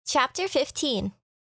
Chapter 15.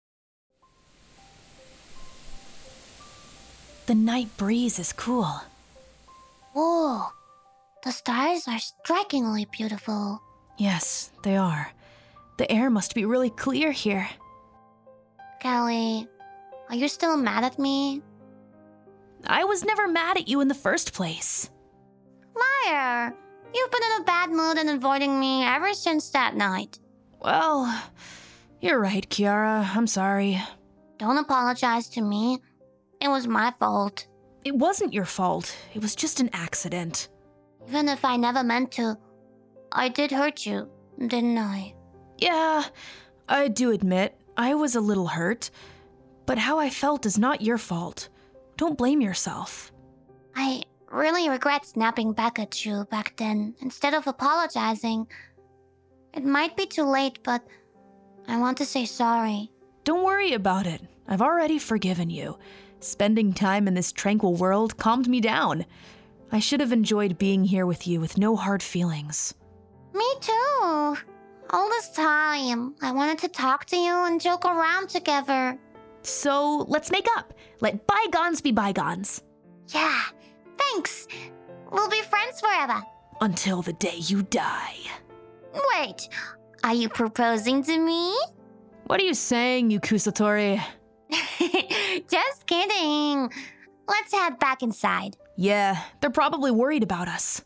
The night breeze is cool. Whoa, the stars are strikingly beautiful. Yes, they are. The air must be really clear here. Kelly, are you still mad at me? I was never mad at you in the first place. Liar! You've been in a bad mood and avoiding me ever since that night. Well, you're right, Kiara. I'm sorry. Don't apologize to me. It was my fault. It wasn't your fault. It was just an accident. Even if I never meant to, I did hurt you, didn't I? Yeah, I do admit, I was a little hurt. But how I felt is not your fault. Don't blame yourself. I really regret snapping back at you back then instead of apologizing. It might be too late, but I want to say sorry. Don't worry about it. I've already forgiven you. Spending time in this tranquil world calmed me down. I should have enjoyed being here with you with no hard feelings. Me too. All this time, I wanted to talk to you and joke around together. So, let's make up. Let bygones be bygones. Yeah, thanks. We'll be friends forever. Until the day you die. Wait, are you proposing to me? What are you saying, you Kusatori? Just kidding. Let's head back inside. Yeah, they're probably worried about us.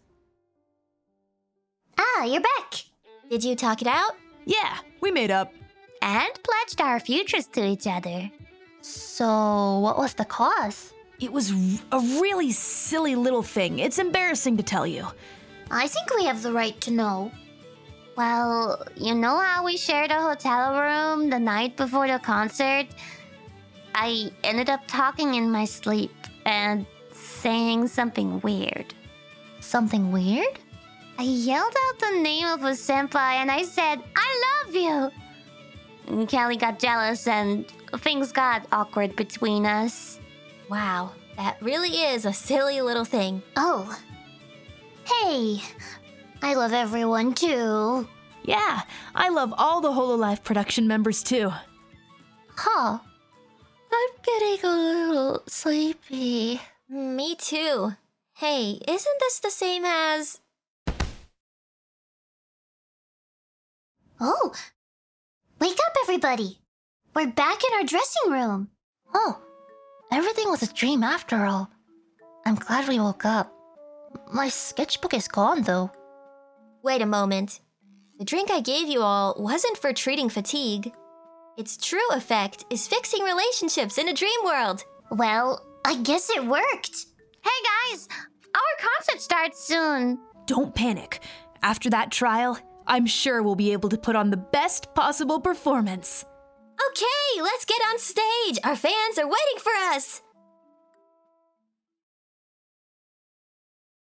Ah, you're back. Did you talk it out? Yeah, we made up. And pledged our futures to each other. So, what was the cause? It was a really silly little thing. It's embarrassing to tell you. I think we have the right to know. Well, you know how we shared a hotel room the night before the concert? I ended up talking in my sleep and saying something weird. Something weird? I yelled out the name of a senpai and I said, "I love you!" And Kelly got jealous and things got awkward between us. Wow, that really is a silly little thing. Oh. Hey, I love everyone too. Yeah, I love all the Hololive production members too. Huh. I'm getting a little sleepy. Me too. Hey, isn't this the same as... Oh, wake up everybody. We're back in our dressing room. Oh, everything was a dream after all. I'm glad we woke up. My sketchbook is gone though. Wait a moment. The drink I gave you all wasn't for treating fatigue. Its true effect is fixing relationships in a dream world. Well, I guess it worked. Hey guys, our concert starts soon. Don't panic. After that trial, I'm sure we'll be able to put on the best possible performance. Okay, let's get on stage. Our fans are waiting for us.